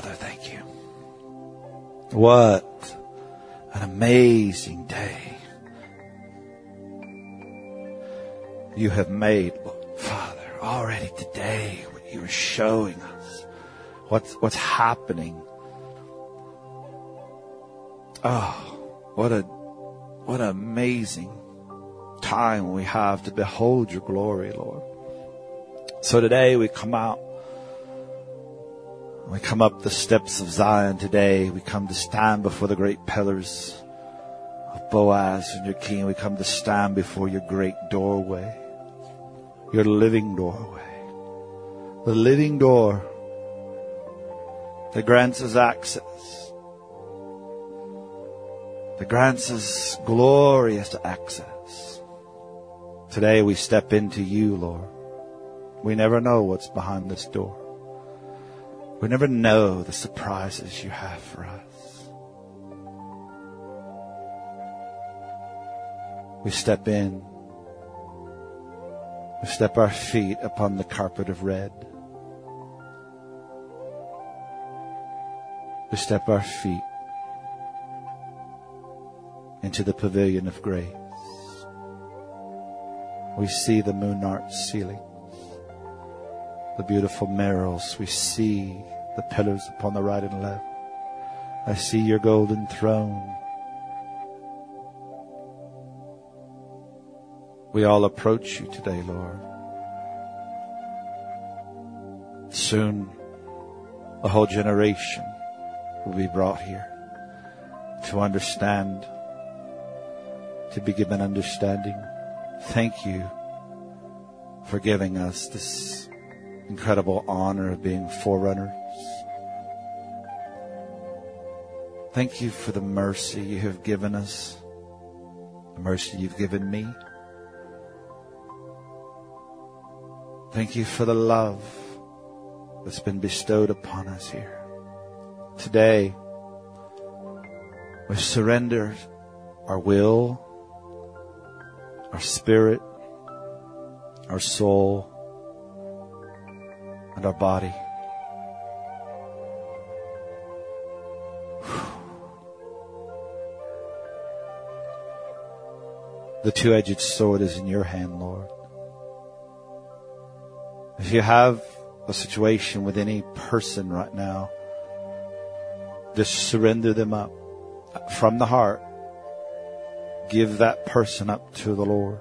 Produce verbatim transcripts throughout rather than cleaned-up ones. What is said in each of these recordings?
Father, thank you. What an amazing day you have made, Father, already today. What you are showing us, what's, what's happening. Oh, what a, what an amazing time we have to behold your glory, Lord. So today we come out. We come up the steps of Zion today. We come to stand before the great pillars of Boaz and your King. We come to stand before your great doorway, your living doorway, the living door that grants us access, that grants us glorious access. Today we step into you, Lord. We never know what's behind this door. We never know the surprises you have for us. We step in. We step our feet upon the carpet of red. We step our feet into the pavilion of grace. We see the moon-arched ceiling, the beautiful merrills. We see the pillars upon the right and left. I see your golden throne. We all approach you today, Lord. Soon, a whole generation will be brought here to understand, to be given understanding. Thank you for giving us this incredible honor of being forerunners. Thank you for the mercy you have given us, the mercy you've given me. Thank you for the love that's been bestowed upon us here. Today, we surrender our will, our spirit, our soul, and our body. The two-edged sword is in your hand, Lord. If you have a situation with any person right now, just surrender them up from the heart. Give that person up to the Lord.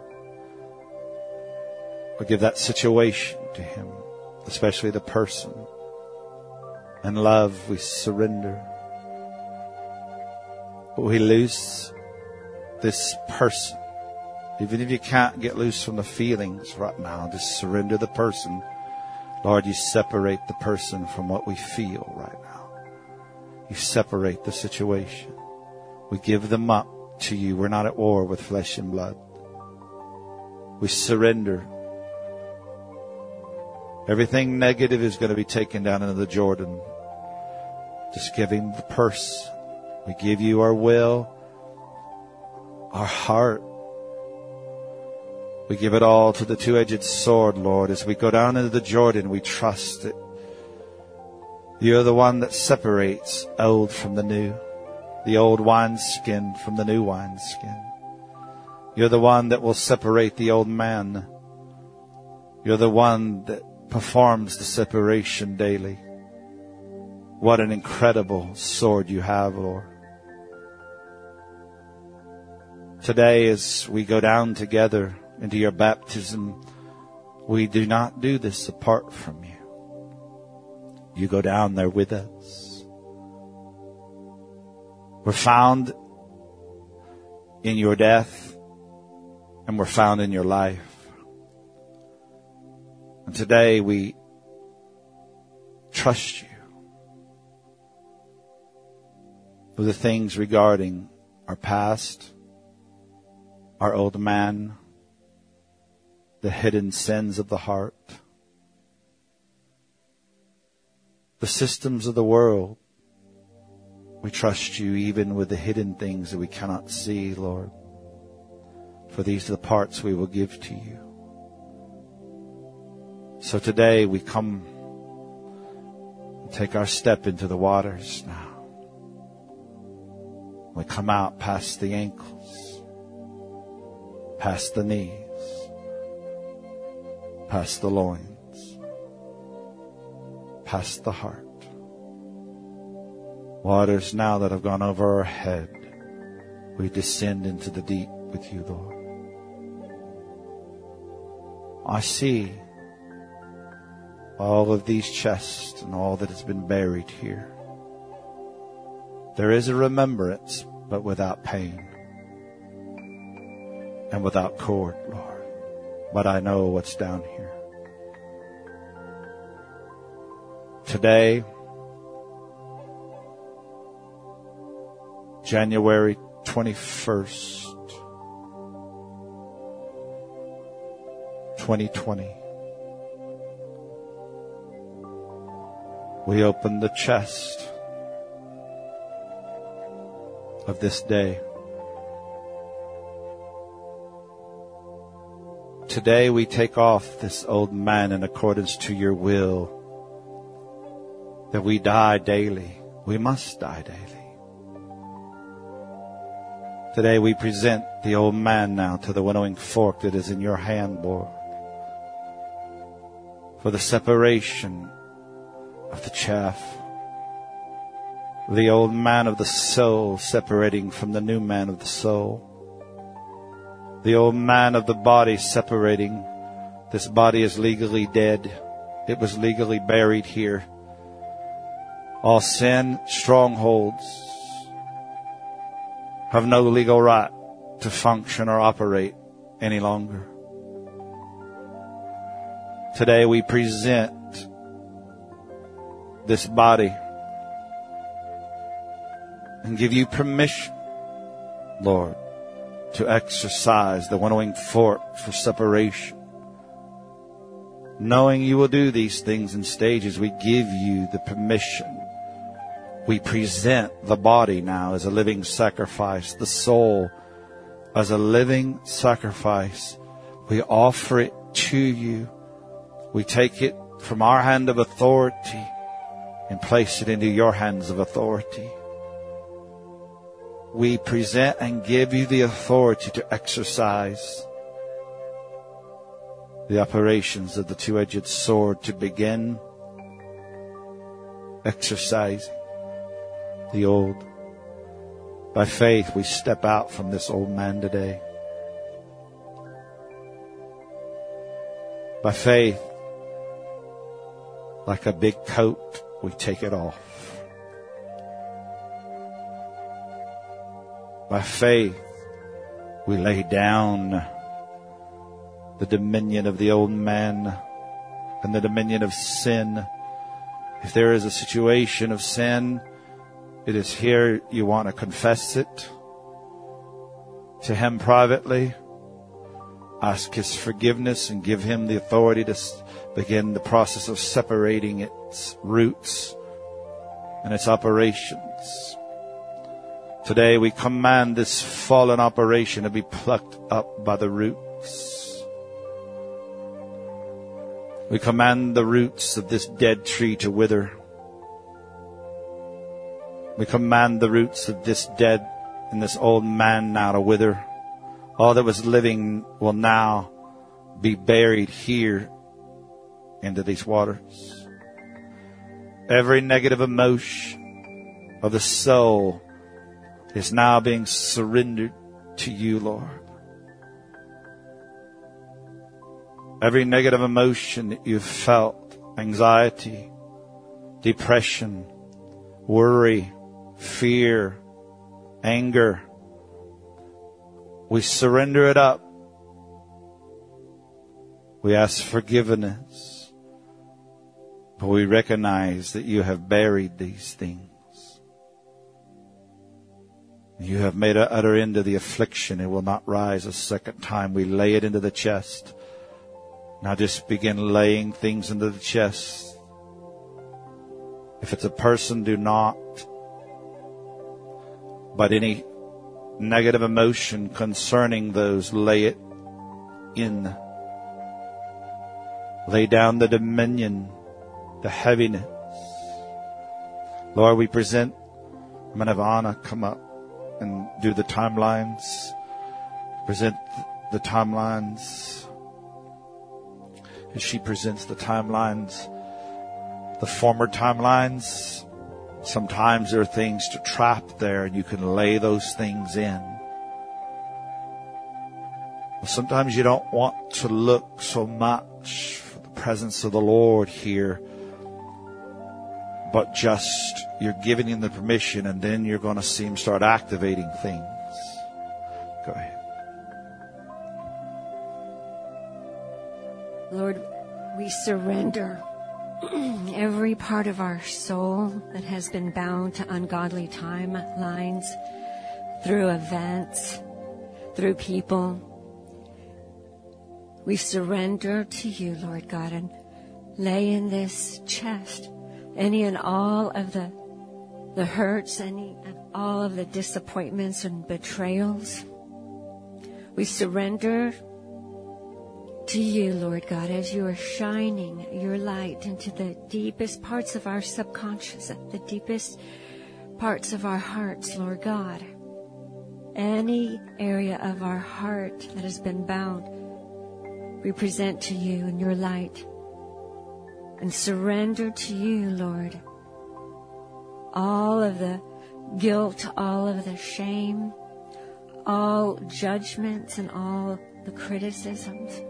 Or give that situation to Him, especially the person. In love, we surrender. We loose this person. Even if you can't get loose from the feelings right now, just surrender the person. Lord, you separate the person from what we feel right now. You separate the situation. We give them up to you. We're not at war with flesh and blood. We surrender. Everything negative is going to be taken down into the Jordan. Just give Him the purse. We give you our will, our heart. We give it all to the two-edged sword, Lord. As we go down into the Jordan, we trust that you're the one that separates old from the new, the old wineskin from the new wineskin. You're the one that will separate the old man. You're the one that performs the separation daily. What an incredible sword you have, Lord. Today, as we go down together into your baptism, we do not do this apart from you. You go down there with us. We're found in your death, and we're found in your life. And today we trust you with the things regarding our past, our old man, the hidden sins of the heart, the systems of the world. We trust you even with the hidden things that we cannot see, Lord. For these are the parts we will give to you. So today we come Take our step into the waters now. We come out past the ankles, past the knees, past the loins, past the heart. Waters now that have gone over our head, we descend into the deep with you, Lord. I see all of these chests and all that has been buried here. There is a remembrance, but without pain and without cord, Lord. But I know what's down here. Today, January twenty-first, twenty twenty. We open the chest of this day. Today we take off this old man in accordance to your will, that we die daily. We must die daily. Today we present the old man now to the winnowing fork that is in your hand, Lord, for the separation of the chaff, the old man of the soul separating from the new man of the soul, the old man of the body separating. This body is legally dead. It was legally buried here. All sin strongholds have no legal right to function or operate any longer. Today we present this body and give you permission, Lord, to exercise the winnowing fork for separation. Knowing you will do these things in stages, we give you the permission. We present the body now as a living sacrifice, the soul as a living sacrifice. We offer it to you. We take it from our hand of authority and place it into your hands of authority. We present and give you the authority to exercise the operations of the two-edged sword, to begin exercising the old. By faith, we step out from this old man today. By faith, like a big coat, we take it off. By faith, we lay down the dominion of the old man and the dominion of sin. If there is a situation of sin, it is here. You want to confess it to him privately. Ask his forgiveness and give him the authority to begin the process of separating its roots and its operations. Today we command this fallen operation to be plucked up by the roots. We command the roots of this dead tree to wither. We command the roots of this dead and this old man now to wither. All that was living will now be buried here into these waters. Every negative emotion of the soul is now being surrendered to you, Lord. Every negative emotion that you've felt, anxiety, depression, worry, fear, anger, we surrender it up. We ask forgiveness, but we recognize that you have buried these things. You have made an utter end of the affliction. It will not rise a second time. We lay it into the chest. Now just begin laying things into the chest. If it's a person, do not. But any negative emotion concerning those, lay it in. Lay down the dominion, the heaviness, Lord, we present Man of Anna come up and do the timelines. Present the timelines. As she presents the timelines, the former timelines, sometimes there are things to trap there and you can lay those things in. Sometimes you don't want to look so much for the presence of the Lord here, but just you're giving him the permission, and then you're going to see him start activating things. Go ahead. Lord, we surrender every part of our soul that has been bound to ungodly timelines, through events, through people. We surrender to you, Lord God, and lay in this chest any and all of the the hurts, any and all of the disappointments and betrayals. We surrender to you, Lord God, as you are shining your light into the deepest parts of our subconscious, the deepest parts of our hearts, Lord God. Any area of our heart that has been bound, we present to you in your light and surrender to you, Lord, all of the guilt, all of the shame, all judgments and all the criticisms,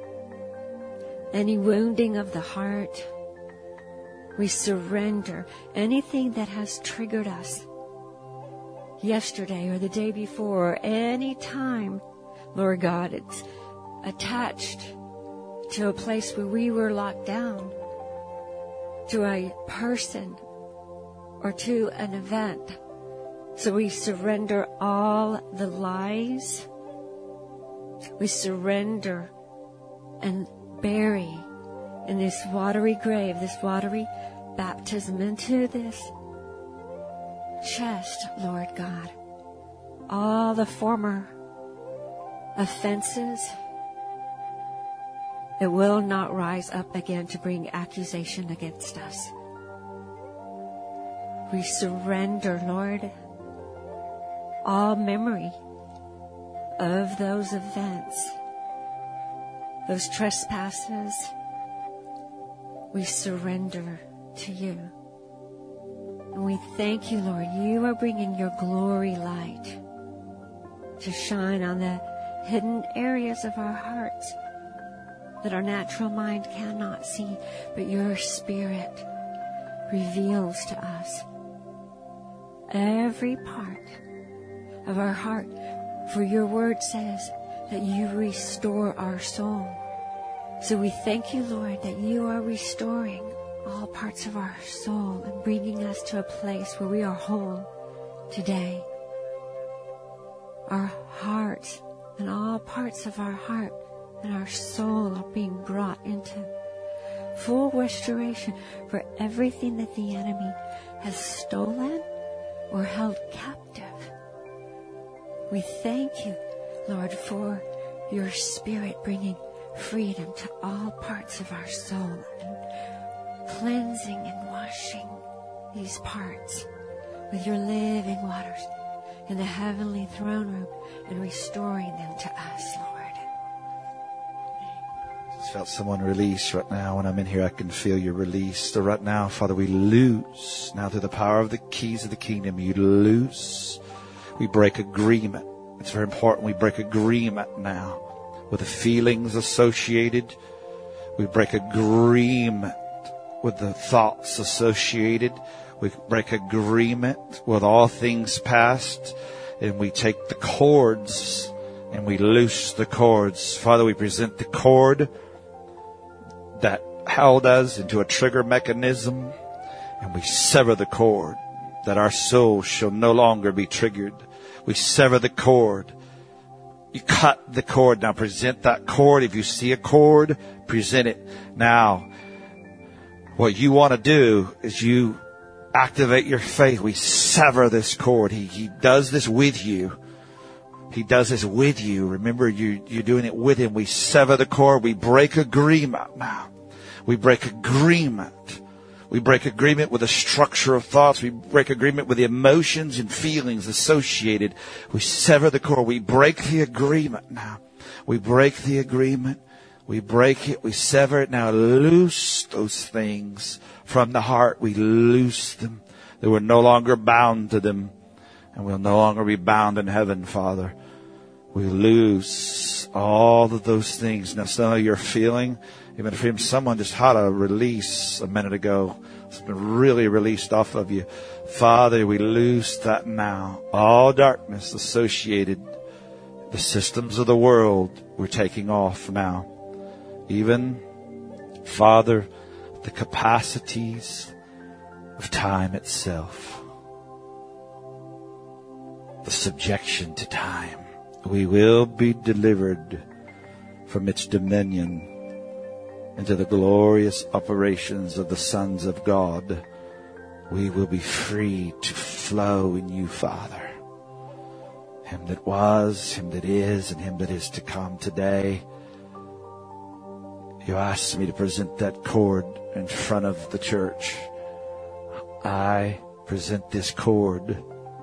any wounding of the heart. We surrender anything that has triggered us yesterday or the day before, or any time, Lord God, it's attached to a place where we were locked down, to a person or to an event. So we surrender all the lies. We surrender and bury in this watery grave, this watery baptism, into this chest, Lord God, all the former offenses. It will not rise up again to bring accusation against us. We surrender, Lord, all memory of those events, those trespasses. We surrender to you. And we thank you, Lord. You are bringing your glory light to shine on the hidden areas of our hearts that our natural mind cannot see, but your Spirit reveals to us every part of our heart. For your word says that you restore our soul. So we thank you, Lord, that you are restoring all parts of our soul and bringing us to a place where we are whole today. Our hearts and all parts of our heart and our soul are being brought into full restoration for everything that the enemy has stolen or held captive. We thank you, Lord, for your Spirit bringing freedom to all parts of our soul and cleansing and washing these parts with your living waters in the heavenly throne room and restoring them to us, Lord. I felt someone release right now. When I'm in here, I can feel your release. So right now, Father, we loose. Now through the power of the keys of the kingdom, you loose. We break agreement. It's very important. We break agreement now with the feelings associated. We break agreement with the thoughts associated. We break agreement with all things past. And we take the cords and we loose the cords. Father, we present the cord that held us into a trigger mechanism, and we sever the cord that our soul shall no longer be triggered. We sever the cord. You cut the cord. Now present that cord. If you see a cord, present it. Now, what you want to do is you activate your faith. We sever this cord. He, he does this with you. He does this with you. Remember, you, you're doing it with him. We sever the cord. We break agreement now. We break agreement We break agreement with the structure of thoughts. We break agreement with the emotions and feelings associated. We sever the cord. We break the agreement now. We break the agreement. We break it. We sever it now. Loose those things from the heart. We loose them. That we're no longer bound to them. And we'll no longer be bound in heaven, Father. We lose all of those things. Now, some of you're feeling, even if someone just had a release a minute ago, it's been really released off of you. Father, we lose that now. All darkness associated, the systems of the world, we're taking off now. Even, Father, the capacities of time itself. The subjection to time. We will be delivered from its dominion into the glorious operations of the sons of God. We will be free to flow in you, Father. Him that was, him that is, and him that is to come today. You asked me to present that cord in front of the church. I present this cord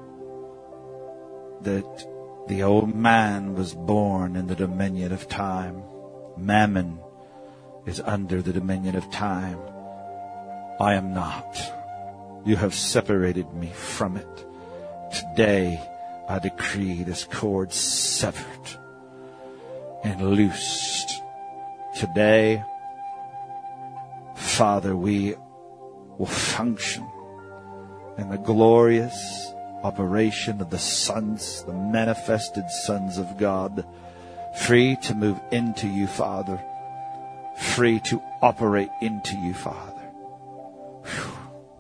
that the old man was born in the dominion of time. Mammon is under the dominion of time. I am not. You have separated me from it. Today, I decree this cord severed and loosed. Today, Father, we will function in the glorious operation of the sons, the manifested sons of God, free to move into you, Father, free to operate into you, Father. Whew.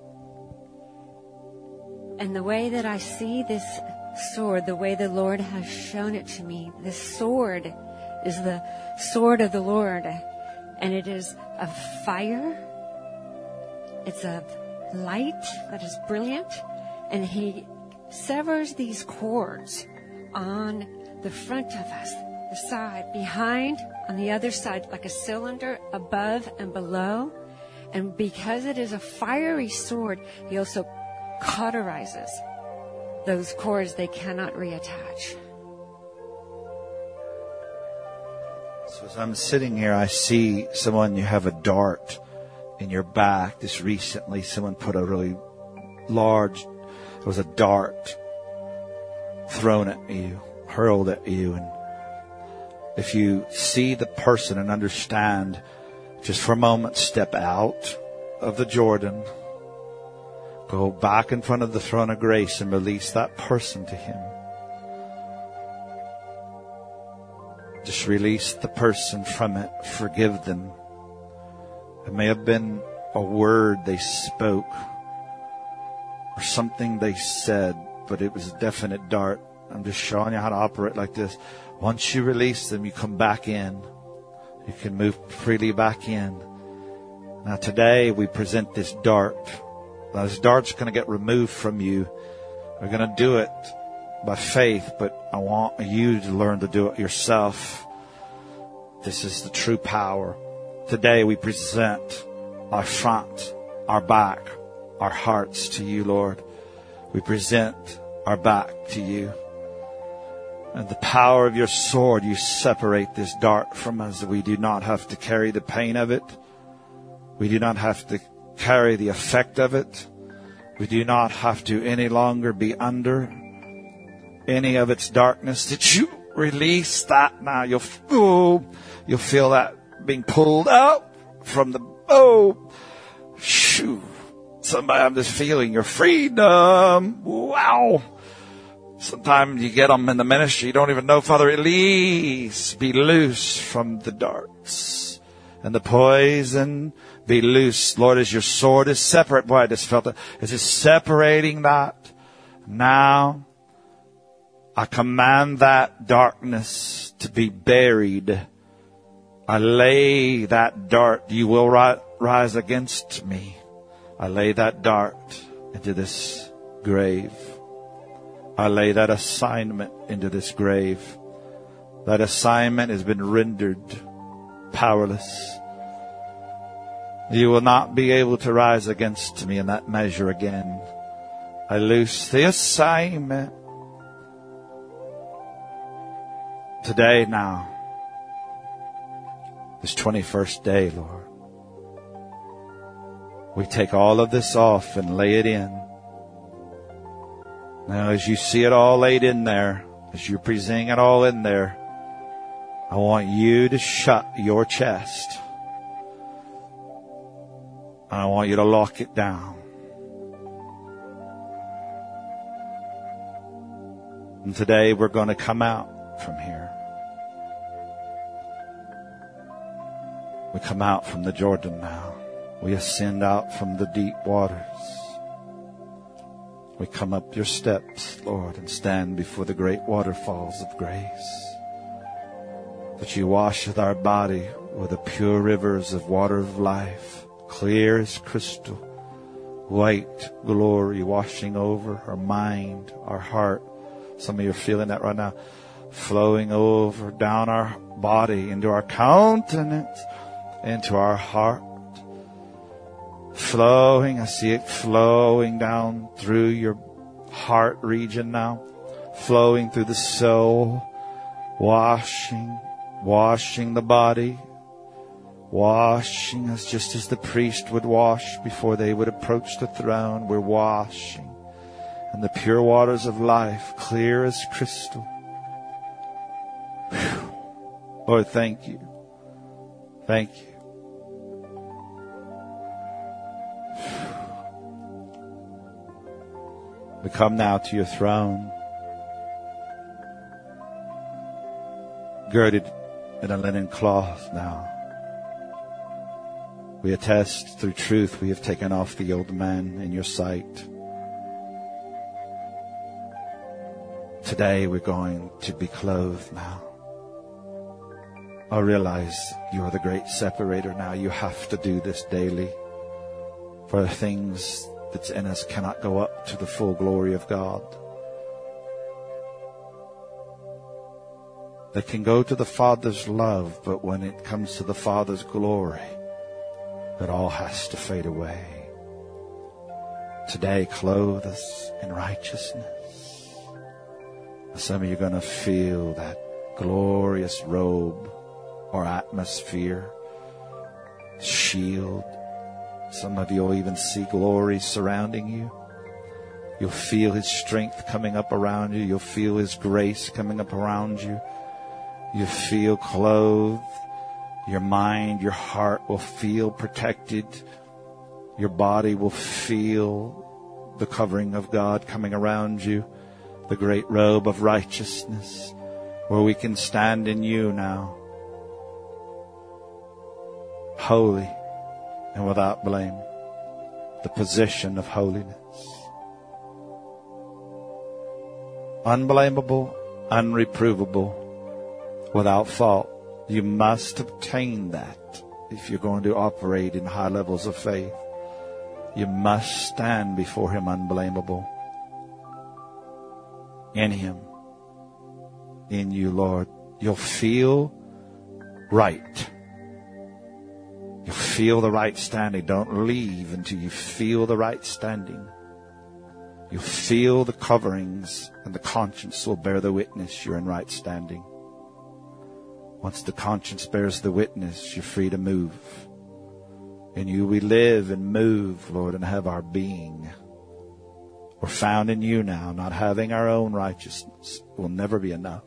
And the way that I see this sword, the way the Lord has shown it to me, this sword is the sword of the Lord, and it is of fire. It's of light that is brilliant, and He severs these cords on the front of us, the side, behind, on the other side, like a cylinder, above and below. And because it is a fiery sword, He also cauterizes those cords. They cannot reattach. So as I'm sitting here, I see someone, you have a dart in your back. Just recently, someone put a really large, it was a dart thrown at you, hurled at you. And if you see the person and understand, just for a moment, step out of the Jordan, go back in front of the throne of grace and release that person to Him. Just release the person from it. Forgive them. It may have been a word they spoke or something they said, but it was a definite dart. I'm just showing you how to operate like this. Once you release them, you come back in. You can move freely back in. Now today we present this dart. Now this dart's going to get removed from you. We're going to do it by faith, but I want you to learn to do it yourself. This is the true power. Today we present our front, our back, our hearts to you, Lord. We present our back to you. And the power of your sword, you separate this dart from us. We do not have to carry the pain of it. We do not have to carry the effect of it. We do not have to any longer be under any of its darkness. Did you release that now? You'll, oh, you'll feel that being pulled out from the, oh, shoo. Somebody, I'm just feeling your freedom. Wow. Sometimes you get them in the ministry, you don't even know, Father, release, be loose from the darts and the poison, be loose. Lord, as your sword is separate, boy, I just felt it. As it's separating that, now I command that darkness to be buried. I lay that dart, you will ri- rise against me. I lay that dart into this grave. I lay that assignment into this grave. That assignment has been rendered powerless. You will not be able to rise against me in that measure again. I loose the assignment today now. This twenty-first day, Lord. We take all of this off and lay it in. Now, as you see it all laid in there, as you're presenting it all in there, I want you to shut your chest. I want you to lock it down. And today we're going to come out from here. We come out from the Jordan now. We ascend out from the deep waters. We come up your steps, Lord, and stand before the great waterfalls of grace. That you wash our body with the pure rivers of water of life, clear as crystal, white glory washing over our mind, our heart. Some of you are feeling that right now. Flowing over down our body, into our countenance, into our heart. Flowing, I see it flowing down through your heart region now. Flowing through the soul. Washing, washing the body. Washing us just as the priest would wash before they would approach the throne. We're washing. And the pure waters of life, clear as crystal. Whew. Lord, thank you. Thank you. We come now to your throne, girded in a linen cloth now. We attest through truth we have taken off the old man in your sight. Today we're going to be clothed now. I realize you are the great separator now. You have to do this daily. For the things that's in us cannot go up to the full glory of God. They can go to the Father's love, but when it comes to the Father's glory, it all has to fade away. Today, clothe us in righteousness. Some of you are going to feel that glorious robe or atmosphere, shield. Some of you will even see glory surrounding you. You'll feel His strength coming up around you. You'll feel His grace coming up around you. You feel clothed. Your mind, your heart will feel protected. Your body will feel the covering of God coming around you. The great robe of righteousness, where we can stand in you now, holy and without blame, the position of holiness. Unblameable, unreprovable, without fault. You must obtain that if you're going to operate in high levels of faith. You must stand before Him unblameable. In Him, in you, Lord, you'll feel right. You'll feel the right standing. Don't leave until you feel the right standing. You'll feel the coverings, and the conscience will bear the witness you're in right standing. Once the conscience bears the witness, you're free to move. In you we live and move, Lord, and have our being. We're found in you now, not having our own righteousness. It will never be enough.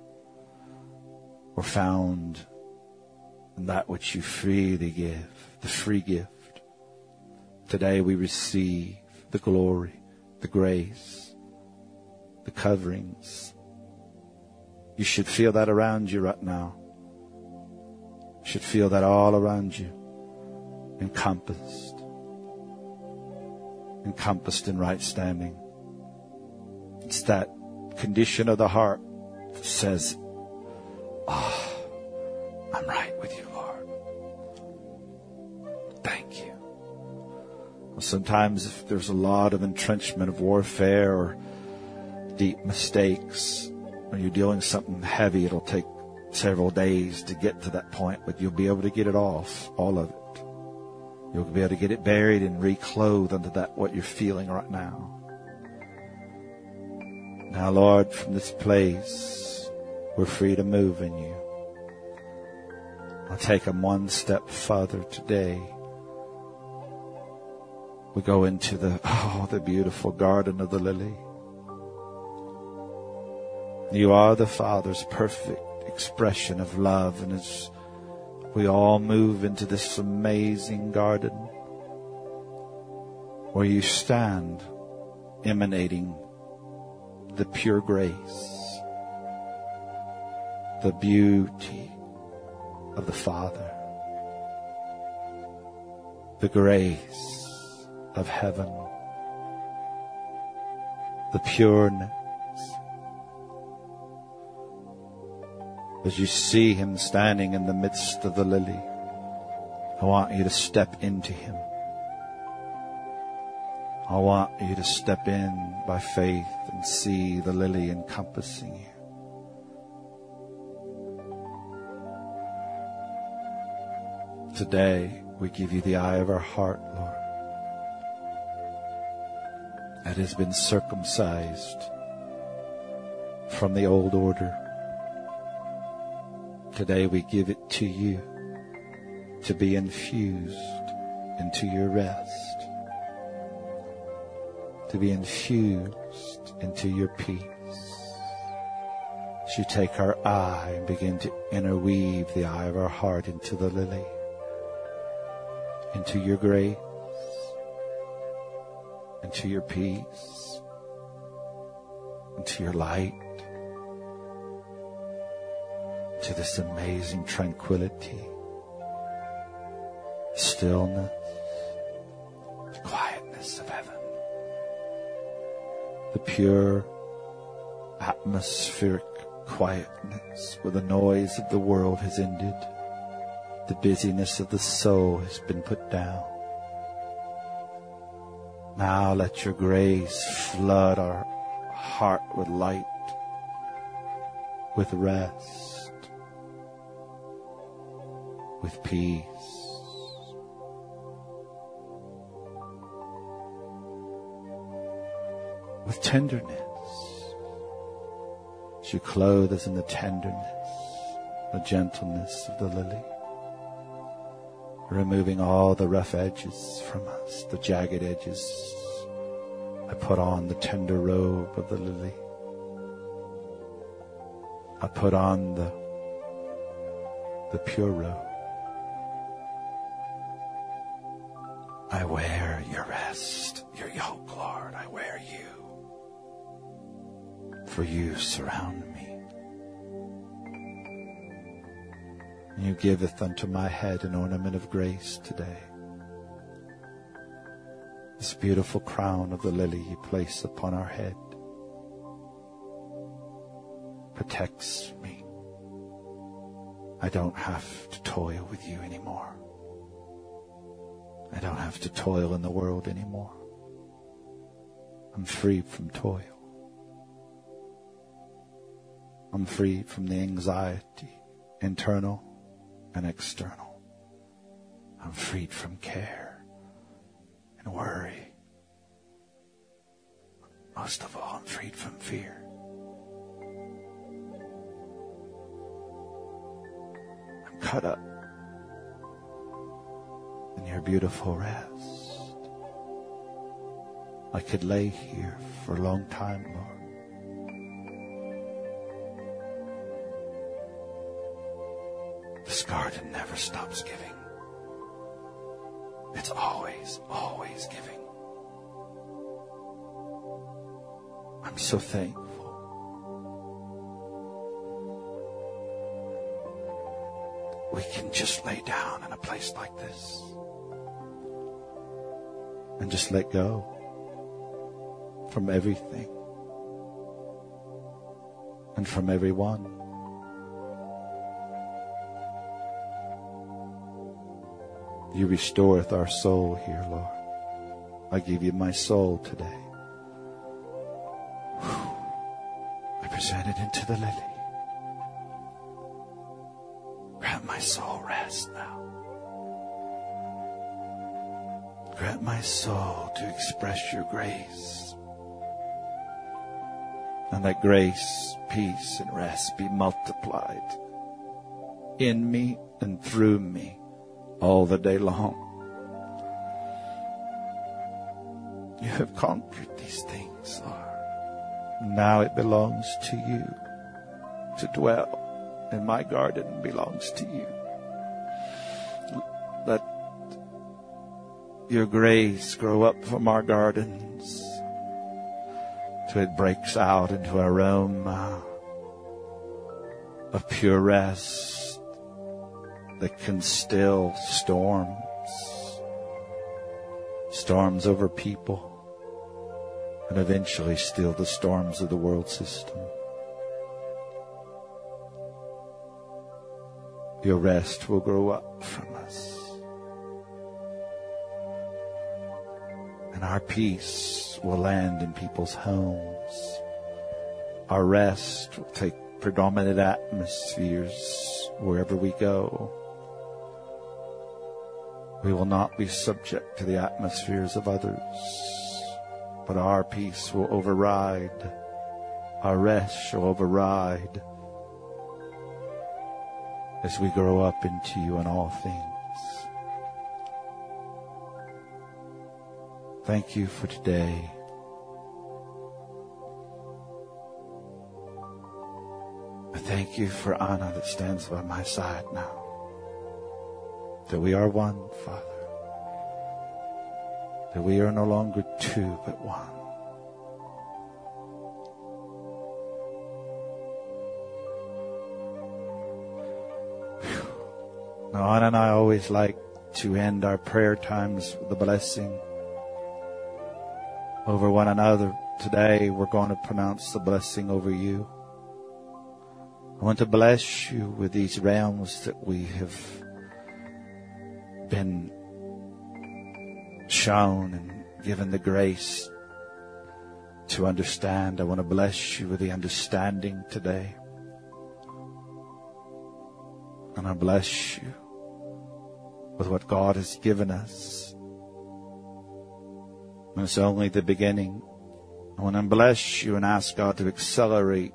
We're found in that which you freely give, the free gift. Today we receive the glory, the grace, the coverings. You should feel that around you right now. You should feel that all around you, encompassed. Encompassed in right standing. It's that condition of the heart that says, oh, I'm right with you, Lord. Thank you. Well, sometimes if there's a lot of entrenchment of warfare or deep mistakes, or you're doing something heavy, it'll take several days to get to that point, but you'll be able to get it off, all of it. You'll be able to get it buried and reclothed unto that what you're feeling right now. Now, Lord, from this place, we're free to move in you. I'll take them one step further today. We go into the, oh, the beautiful garden of the lily. You are the Father's perfect expression of love, and as we all move into this amazing garden where you stand emanating the pure grace, the beauty of the Father, the grace of heaven, the pureness. As you see him standing in the midst of the lily, I want you to step into him. I want you to step in by faith and see the lily encompassing you. Today, we give you the eye of our heart, Lord, that has been circumcised from the old order. Today we give it to you to be infused into your rest, to be infused into your peace. As you take our eye and begin to interweave the eye of our heart into the lily, into your grace, into your peace, into your light, to this amazing tranquility, stillness, the quietness of heaven, the pure atmospheric quietness where the noise of the world has ended, the busyness of the soul has been put down. Now let your grace flood our heart with light, with rest, with peace. With tenderness. As you clothe us in the tenderness, the gentleness of the lily. Removing all the rough edges from us, the jagged edges. I put on the tender robe of the lily. I put on the, the pure robe. I wear your rest, your yoke, Lord. I wear you. For you surround me. You giveth unto my head an ornament of grace today. This beautiful crown of the lily you place upon our head protects me. I don't have to toil with you anymore. I don't have to toil in the world anymore. I'm free from toil. I'm free from the anxiety, internal and external. I'm freed from care and worry. Most of all, I'm freed from fear. I'm caught up in your beautiful rest. I could lay here for a long time, Lord. This garden never stops giving. It's always, always giving. I'm so thankful. We can just lay down in a place like this and just let go from everything and from everyone. You restoreth our soul here, Lord. I give you my soul today. I present it into the lily. Grant my soul rest now. Grant my soul to express your grace. And that grace, peace, and rest be multiplied in me and through me all the day long. You have conquered these things, Lord. Now it belongs to you to dwell, and my garden belongs to you. Let your grace grow up from our gardens till it breaks out into an aroma of pure rest that can still storms, storms over people, and eventually still the storms of the world system. Your rest will grow up from us. And our peace will land in people's homes. Our rest will take predominant atmospheres wherever we go. We will not be subject to the atmospheres of others, but our peace will override. Our rest shall override as we grow up into you in all things. Thank you for today. I thank you for Anna that stands by my side now. That we are one, Father. That we are no longer two, but one. Whew. Now, Anna and I always like to end our prayer times with a blessing over one another. Today, we're going to pronounce the blessing over you. I want to bless you with these realms that we have been shown and given the grace to understand. I want to bless you with the understanding today. And I bless you with what God has given us. And it's only the beginning. I want to bless you and ask God to accelerate,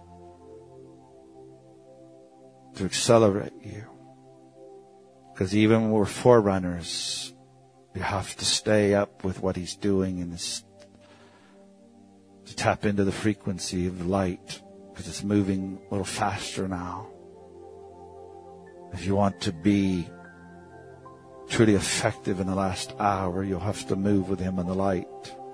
to accelerate you. Because even when we're forerunners, you have to stay up with what He's doing and to tap into the frequency of light, because it's moving a little faster now. If you want to be truly effective in the last hour, you'll have to move with Him in the light.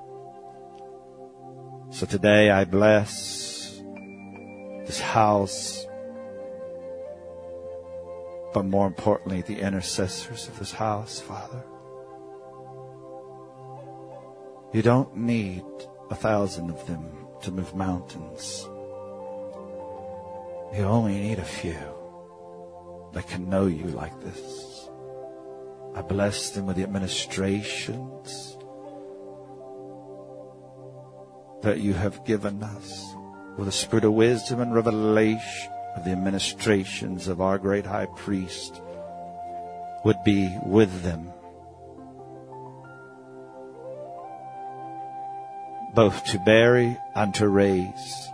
So today I bless this house, but more importantly, the intercessors of this house, Father. You don't need a thousand of them to move mountains. You only need a few that can know you like this. I bless them with the administrations that you have given us, with a spirit of wisdom and revelation of the administrations of our great high priest would be with them, both to bury and to raise,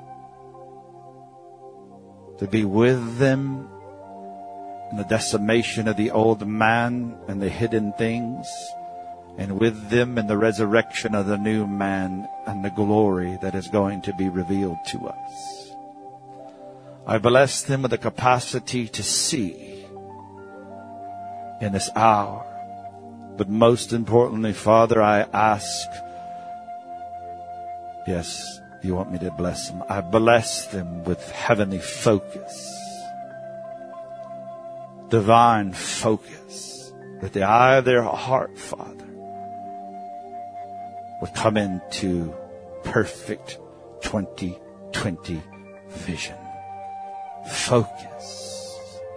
to be with them in the decimation of the old man and the hidden things, and with them in the resurrection of the new man and the glory that is going to be revealed to us. I bless them with the capacity to see in this hour. But most importantly, Father, I ask, yes, you want me to bless them. I bless them with heavenly focus, divine focus, that the eye of their heart, Father, would come into perfect twenty twenty vision. Focus.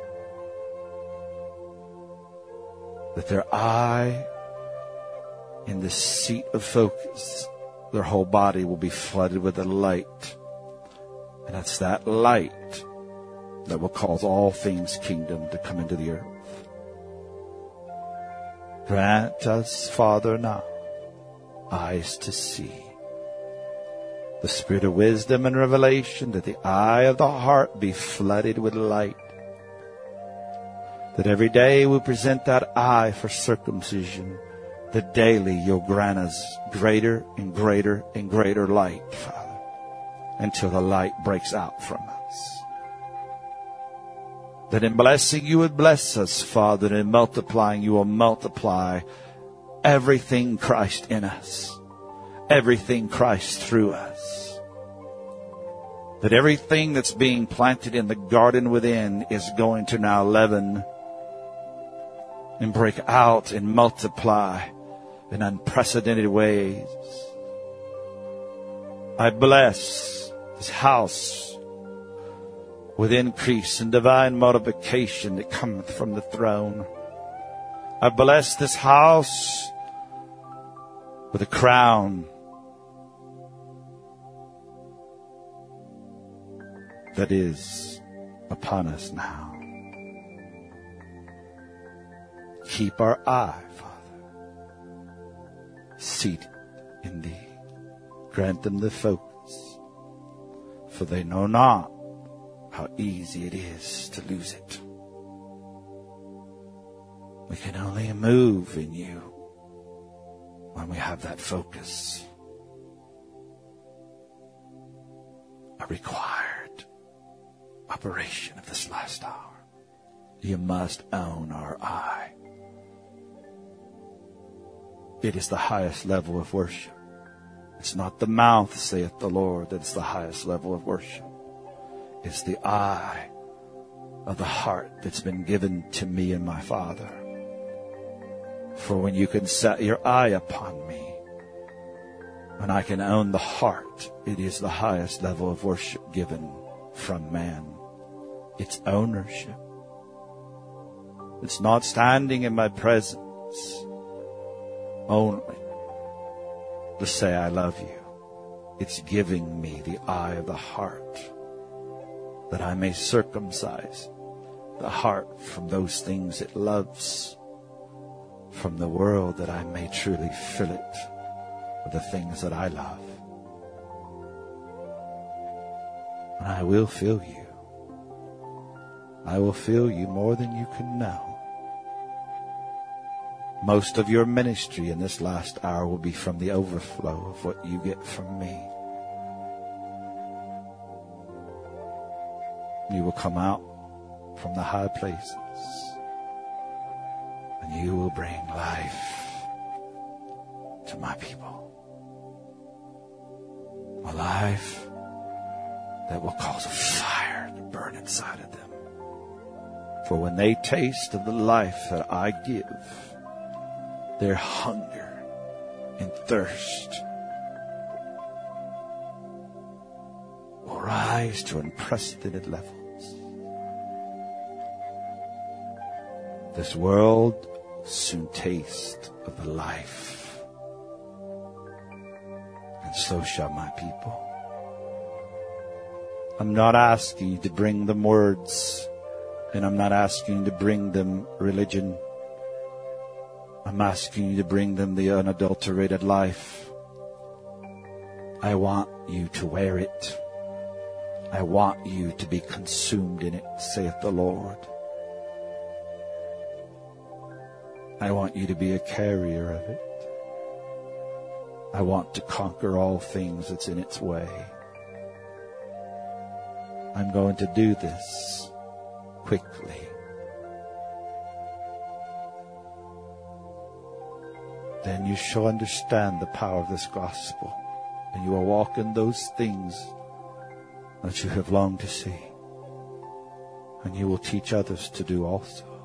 That their eye, in the seat of focus, their whole body will be flooded with the light. And it's that light that will cause all things kingdom to come into the earth. Grant us, Father, now eyes to see, the spirit of wisdom and revelation, that the eye of the heart be flooded with light, that every day we present that eye for circumcision, that daily you'll grant us greater and greater and greater light, Father, until the light breaks out from us. That in blessing you would bless us, Father, and in multiplying you will multiply everything Christ in us, everything Christ through us. That everything that's being planted in the garden within is going to now leaven and break out and multiply in unprecedented ways. I bless this house with increase and divine multiplication that cometh from the throne. I bless this house with a crown that is upon us now. Keep our eye, Father, seated in thee. Grant them the focus, for they know not how easy it is to lose it. We can only move in you when we have that focus. A required operation of this last hour. You must own our eye. It is the highest level of worship. It's not the mouth, saith the Lord, that's the highest level of worship. It's the eye of the heart that's been given to me and my Father. For when you can set your eye upon me, when I can own the heart, it is the highest level of worship given from man. It's ownership. It's not standing in my presence only to say I love you. It's giving me the eye of the heart, that I may circumcise the heart from those things it loves, from the world, that I may truly fill it with the things that I love. And I will fill you. I will fill you more than you can know. Most of your ministry in this last hour will be from the overflow of what you get from me. You will come out from the high places, and you will bring life to my people. A life that will cause a fire to burn inside of them. For when they taste of the life that I give, their hunger and thirst will rise to unprecedented levels. This world soon taste of the life, and so shall my people. I'm not asking you to bring them words, and I'm not asking you to bring them religion. I'm asking you to bring them the unadulterated life. I want you to wear it. I want you to be consumed in it, saith the Lord. I want you to be a carrier of it. I want to conquer all things that's in its way. I'm going to do this quickly. Then you shall understand the power of this gospel, and you will walk in those things that you have longed to see, and you will teach others to do also.